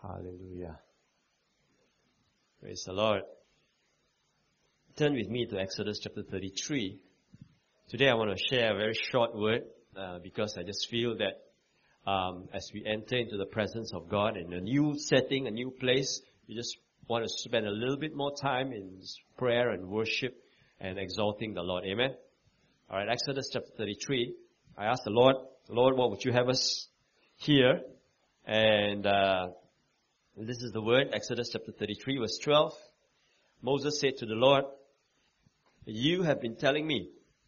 Hallelujah. Praise the Lord. Turn with me to Exodus chapter 33. Today I want to share a very short word because I just feel that as we enter into the presence of God in a new setting, a new place, we just want to spend a little bit more time in prayer and worship and exalting the Lord. Amen? Alright, Exodus chapter 33. I asked the Lord, what would you have us hear? And this is the word, Exodus chapter 33, verse 12. Moses said to the Lord, You have been telling me,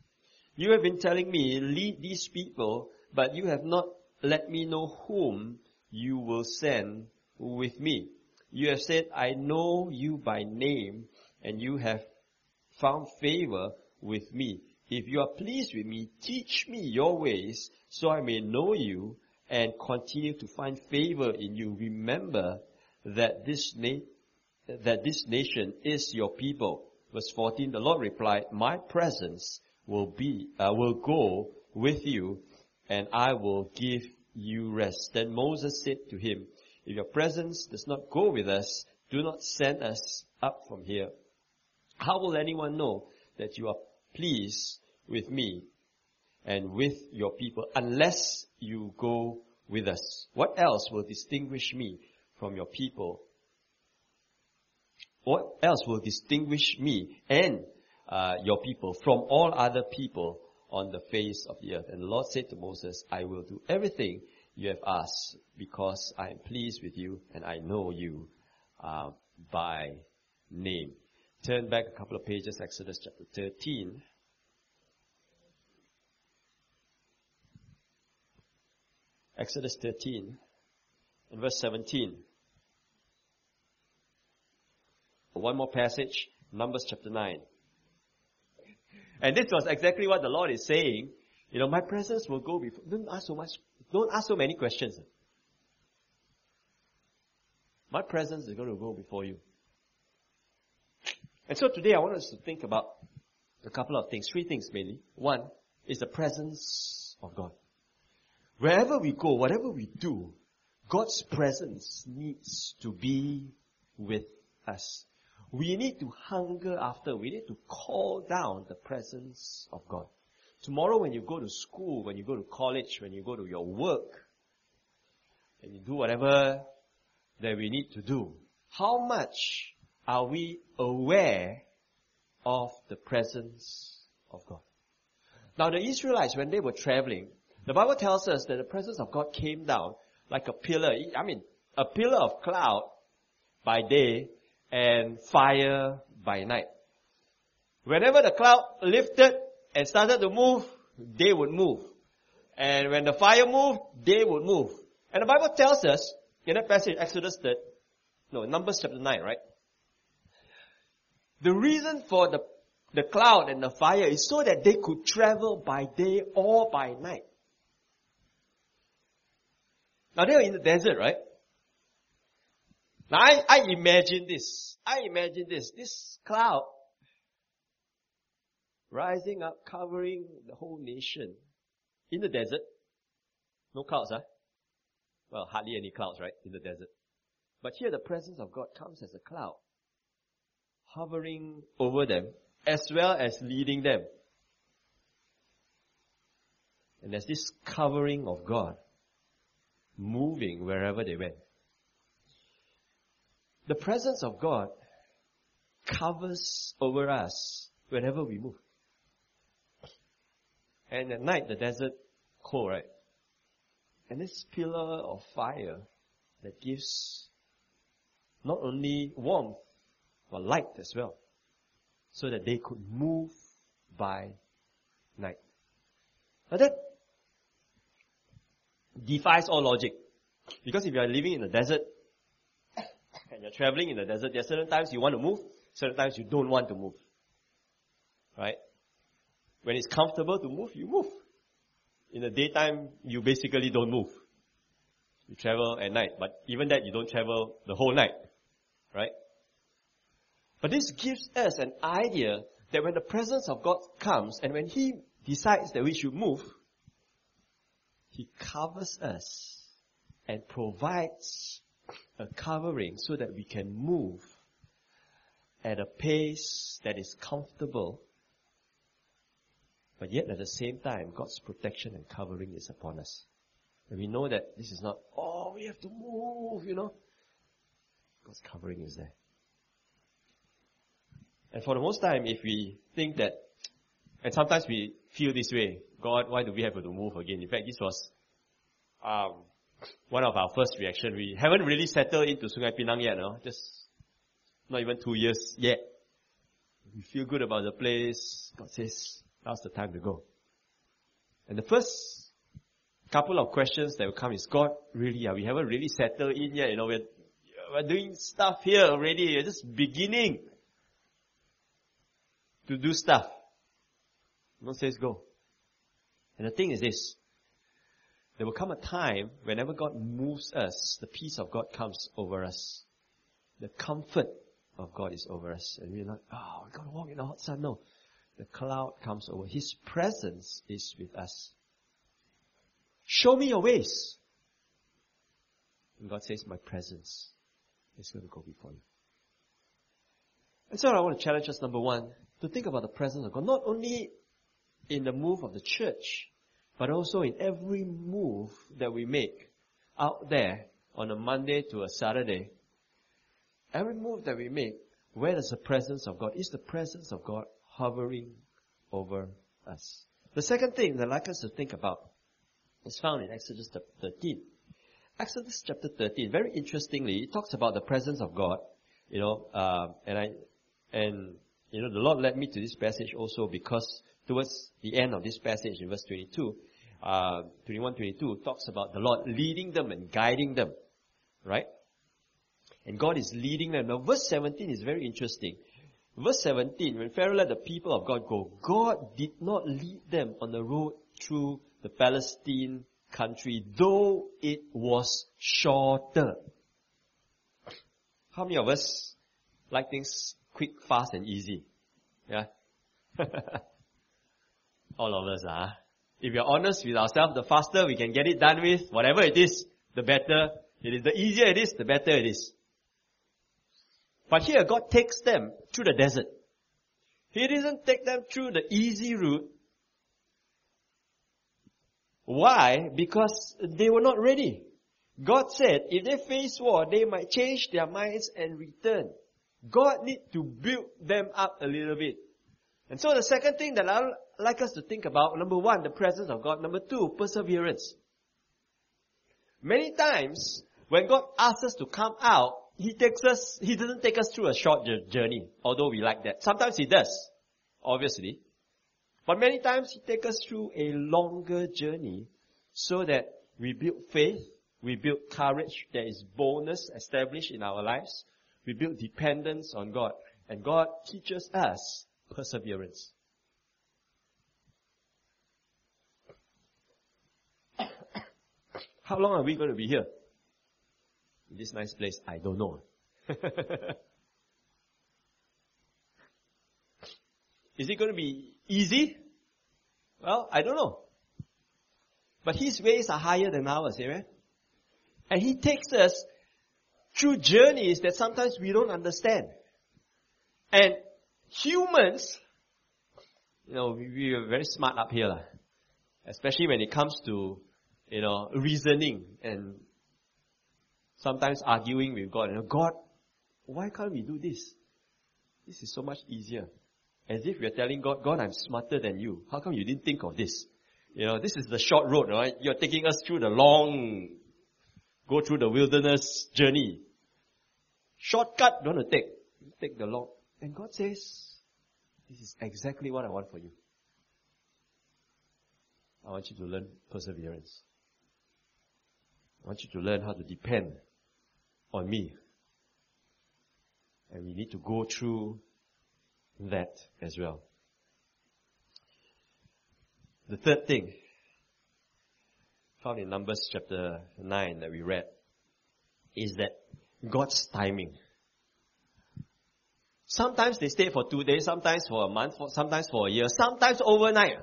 lead these people, but you have not let me know whom you will send with me. You have said, I know you by name, and you have found favor with me. If you are pleased with me, teach me your ways, so I may know you and continue to find favor in you. Remember that this nation is your people. Verse 14, the Lord replied, My presence will go with you, and I will give you rest. Then Moses said to him, If your presence does not go with us, do not send us up from here. How will anyone know that you are pleased with me and with your people unless you go with us? What else will distinguish me from your people? What else will distinguish me and your people from all other people on the face of the earth? And the Lord said to Moses, I will do everything you have asked because I am pleased with you and I know you by name. Turn back a couple of pages, Exodus chapter 13. Exodus 13 and verse 17. One more passage, Numbers chapter 9. And this was exactly what the Lord is saying. My presence will go before. Don't ask so many questions. My presence is going to go before you. And so today I want us to think about a couple of things, 3 things mainly. One is the presence of God. Wherever we go, whatever we do, God's presence needs to be with us. We need to hunger after, we need to call down the presence of God. Tomorrow when you go to school, when you go to college, when you go to your work, and you do whatever that we need to do, how much are we aware of the presence of God? Now the Israelites, when they were traveling, the Bible tells us that the presence of God came down like a pillar. A pillar of cloud by day and fire by night. Whenever the cloud lifted and started to move, they would move. And when the fire moved, they would move. And the Bible tells us, in that passage, Numbers chapter 9, right? The reason for the cloud and the fire is so that they could travel by day or by night. Now they were in the desert, right? Now I imagine this. This cloud rising up, covering the whole nation in the desert. No clouds, huh? Well, hardly any clouds, right, in the desert. But here the presence of God comes as a cloud, hovering over them, as well as leading them. And there's this covering of God, moving wherever they went. The presence of God covers over us whenever we move. And at night, the desert cold, right? And this pillar of fire that gives not only warmth, but light as well, so that they could move by night. Now that defies all logic. Because if you are living in the desert, and you're traveling in the desert, there are certain times you want to move, certain times you don't want to move. Right? When it's comfortable to move, you move. In the daytime, you basically don't move. You travel at night, but even that you don't travel the whole night. Right? But this gives us an idea that when the presence of God comes and when He decides that we should move, He covers us and provides a covering so that we can move at a pace that is comfortable, but yet at the same time, God's protection and covering is upon us. And we know that this is not, we have to move, God's covering is there. And for the most time, if we think that, and sometimes we feel this way, God, why do we have to move again? In fact, this was one of our first reactions. We haven't really settled into Sungai Pinang yet, just not even 2 years yet. We feel good about the place. God says, now's the time to go. And the first couple of questions that will come is, God, really, we haven't really settled in yet. We're doing stuff here already. We're just beginning to do stuff. God says, go. And the thing is this, there will come a time whenever God moves us, the peace of God comes over us. The comfort of God is over us. And we're not, we're going to walk in the hot sun. No. The cloud comes over. His presence is with us. Show me your ways. And God says, my presence is going to go before you. And so I want to challenge us, number one, to think about the presence of God, not only in the move of the church, but also in every move that we make out there on a Monday to a Saturday. Every move that we make, where is the presence of God? Is the presence of God hovering over us? The second thing that I'd like us to think about is found in Exodus 13. Exodus chapter 13, very interestingly, it talks about the presence of God. The Lord led me to this passage also because towards the end of this passage in verse 21, 22, talks about the Lord leading them and guiding them. Right? And God is leading them. Now verse 17 is very interesting. Verse 17, when Pharaoh let the people of God go, God did not lead them on the road through the Palestine country, though it was shorter. How many of us like things quick, fast, and easy? Yeah? All of us are. If we are honest with ourselves, the faster we can get it done with, whatever it is, the better it is. The easier it is, the better it is. But here God takes them through the desert. He didn't take them through the easy route. Why? Because they were not ready. God said if they face war, they might change their minds and return. God needs to build them up a little bit. And so the second thing that I'd like us to think about, number one, the presence of God. Number two, perseverance. Many times, when God asks us to come out, He doesn't take us through a short journey, although we like that. Sometimes He does, obviously. But many times He takes us through a longer journey so that we build faith, we build courage, there is boldness established in our lives, we build dependence on God, and God teaches us perseverance. How long are we going to be here? In this nice place? I don't know. Is it going to be easy? Well, I don't know. But His ways are higher than ours, amen? And He takes us through journeys that sometimes we don't understand. And humans, we are very smart up here, especially when it comes to, reasoning and sometimes arguing with God. God, why can't we do this? This is so much easier. As if we are telling God, God, I'm smarter than you. How come you didn't think of this? This is the short road, right? You're taking us through go through the wilderness journey. Shortcut, don't want to take. Take the long. And God says, this is exactly what I want for you. I want you to learn perseverance. I want you to learn how to depend on me. And we need to go through that as well. The third thing, found in Numbers chapter 9 that we read, is that God's timing. Sometimes they stay for 2 days, sometimes for a month, sometimes for a year, sometimes overnight.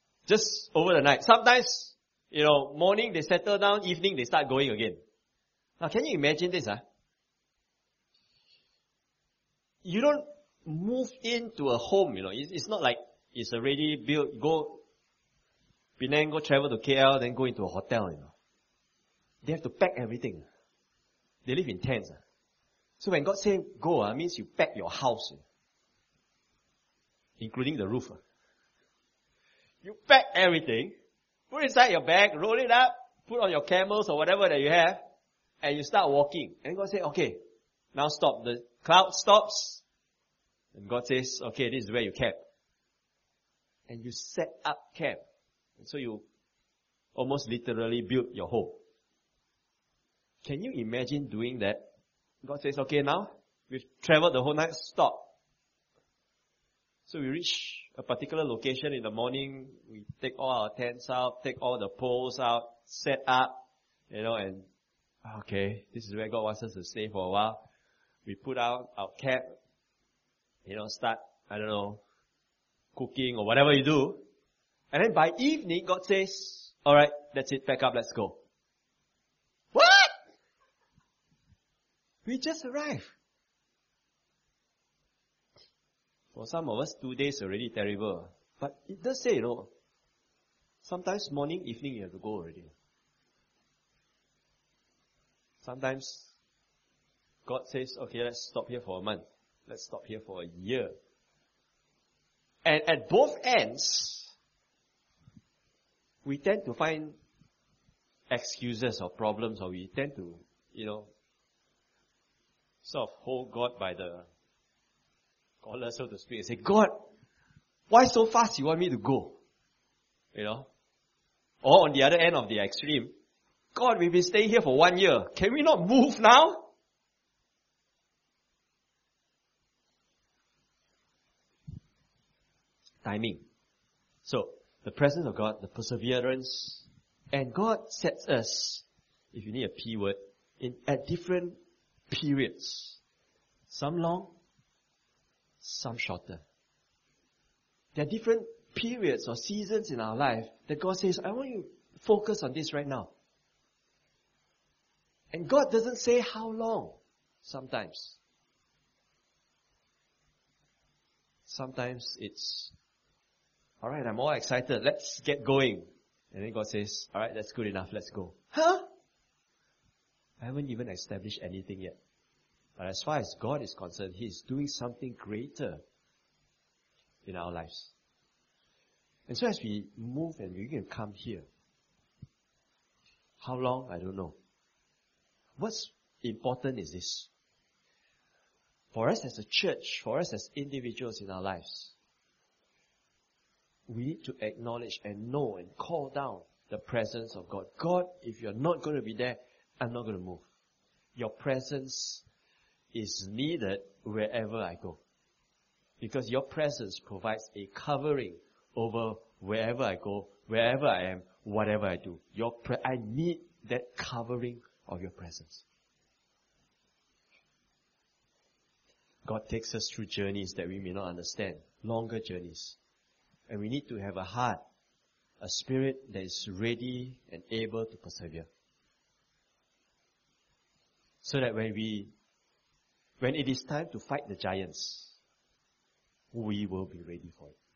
Just over the night. Sometimes, morning they settle down, evening they start going again. Now, can you imagine this? You don't move into a home, It's not like it's already built. Go Penang, go travel to KL, then go into a hotel, They have to pack everything. They live in tents. So when God says go, means you pack your house, including the roof. You pack everything, put it inside your bag, roll it up, put on your camels or whatever that you have, and you start walking. And God says, okay, now stop. The cloud stops. And God says, okay, this is where you camp. And you set up camp. And so you almost literally build your home. Can you imagine doing that? God says, okay, now we've traveled the whole night, stop. So we reach a particular location in the morning, we take all our tents out, take all the poles out, set up, and okay, this is where God wants us to stay for a while. We put out our camp, start, cooking or whatever you do. And then by evening, God says, alright, that's it, pack up, let's go. What? We just arrived. For some of us, 2 days already terrible. But it does say, sometimes morning, evening you have to go already. Sometimes God says, okay, let's stop here for a month. Let's stop here for a year. And at both ends, we tend to find excuses or problems, or we tend to, sort of hold God by the collar, so to speak, and say, God, why so fast you want me to go? Or on the other end of the extreme, God, we've been staying here for 1 year. Can we not move now? Timing. So, the presence of God, the perseverance, and God sets us, if you need a P word, at different periods. Some long, some shorter. There are different periods or seasons in our life that God says, I want you to focus on this right now. And God doesn't say how long, sometimes. Sometimes it's, alright, I'm all excited, let's get going. And then God says, alright, that's good enough, let's go. Huh? I haven't even established anything yet. But as far as God is concerned, He is doing something greater in our lives. And so as we move and we can come here, how long? I don't know. What's important is this. For us as a church, for us as individuals in our lives, we need to acknowledge and know and call down the presence of God. God, if you're not going to be there, I'm not going to move. Your presence is needed wherever I go. Because your presence provides a covering over wherever I go, wherever I am, whatever I do. I need that covering of your presence. God takes us through journeys that we may not understand, longer journeys. And we need to have a heart, a spirit that is ready and able to persevere. So that when it is time to fight the giants, we will be ready for it.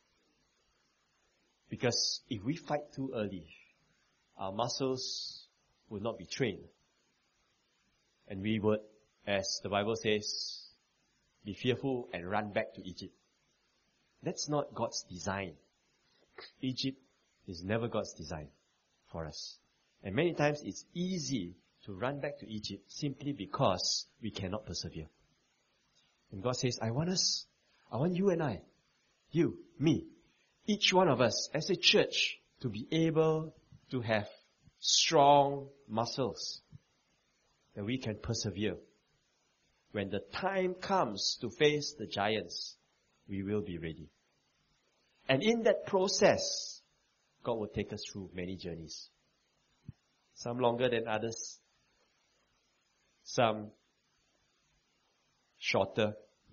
Because if we fight too early, our muscles will not be trained. And we would, as the Bible says, be fearful and run back to Egypt. That's not God's design. Egypt is never God's design for us. And many times it's easy to run back to Egypt simply because we cannot persevere. And God says, I want you and I, you, me, each one of us as a church to be able to have strong muscles that we can persevere. When the time comes to face the giants, we will be ready. And in that process, God will take us through many journeys. Some longer than others. Some shorter.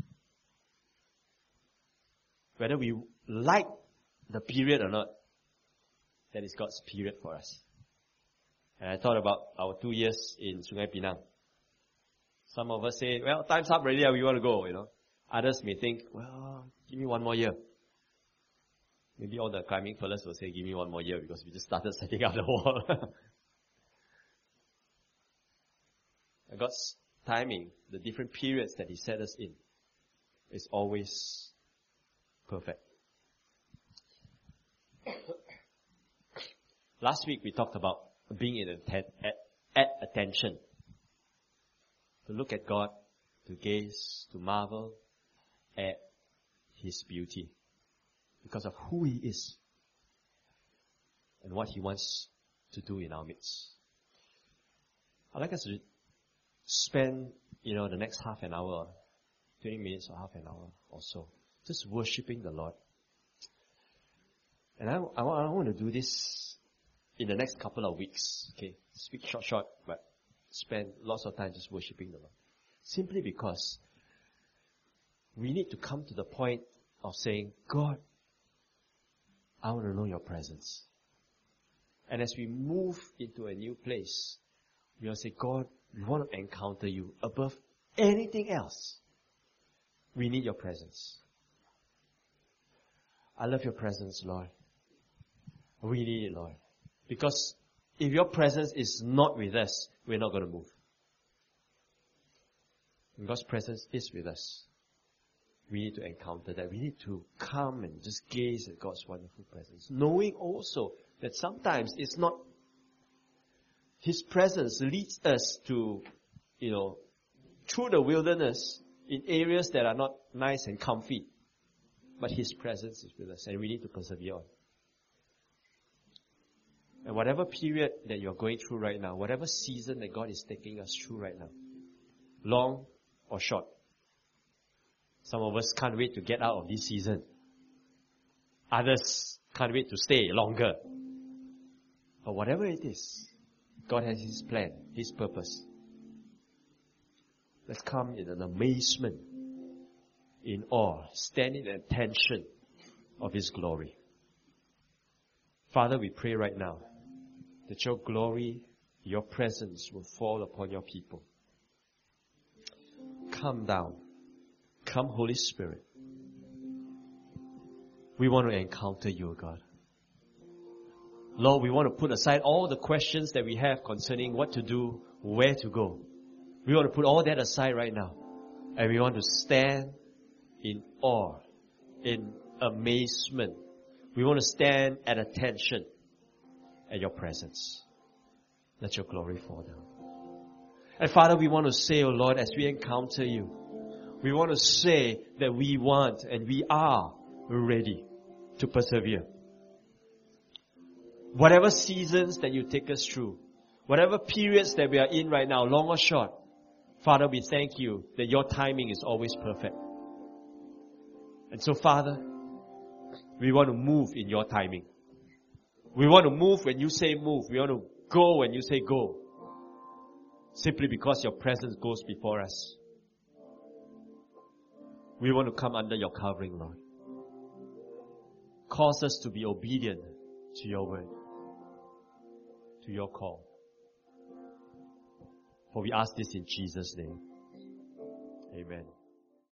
Whether we like the period or not, that is God's period for us. And I thought about our 2 years in Sungai Pinang. Some of us say, well, time's up already, we want to go, Others may think, well, give me 1 more year. Maybe all the climbing fellas will say, give me 1 more year because we just started setting up the wall. God's timing, the different periods that He set us in, is always perfect. Last week we talked about being at attention. To look at God, to gaze, to marvel at His beauty. Because of who He is. And what He wants to do in our midst. I'd like us to spend, the next half an hour, 20 minutes or half an hour or so, just worshiping the Lord. And I want to do this in the next couple of weeks. Okay, speak short, but spend lots of time just worshiping the Lord. Simply because we need to come to the point of saying, God, I want to know your presence. And as we move into a new place, we will say, God, we want to encounter you above anything else. We need your presence. I love your presence, Lord. We need it, Lord. Because if your presence is not with us, we're not going to move. And God's presence is with us. We need to encounter that. We need to come and just gaze at God's wonderful presence. Knowing also that sometimes it's not His presence leads us to, through the wilderness in areas that are not nice and comfy. But His presence is with us and we need to persevere on. And whatever period that you're going through right now, whatever season that God is taking us through right now, long or short, some of us can't wait to get out of this season. Others can't wait to stay longer. But whatever it is, God has His plan, His purpose. Let's come in an amazement, in awe, stand in attention of His glory. Father, we pray right now that your glory, your presence will fall upon your people. Come down. Come, Holy Spirit. We want to encounter you, God. Lord, we want to put aside all the questions that we have concerning what to do, where to go. We want to put all that aside right now. And we want to stand in awe, in amazement. We want to stand at attention at your presence. Let your glory fall down. And Father, we want to say, oh Lord, as we encounter you, we want to say that we want and we are ready to persevere. Whatever seasons that you take us through, whatever periods that we are in right now, long or short, Father, we thank you that your timing is always perfect. And so, Father, we want to move in your timing. We want to move when you say move. We want to go when you say go. Simply because your presence goes before us. We want to come under your covering, Lord. Cause us to be obedient to your word, to your call. For we ask this in Jesus' name. Amen.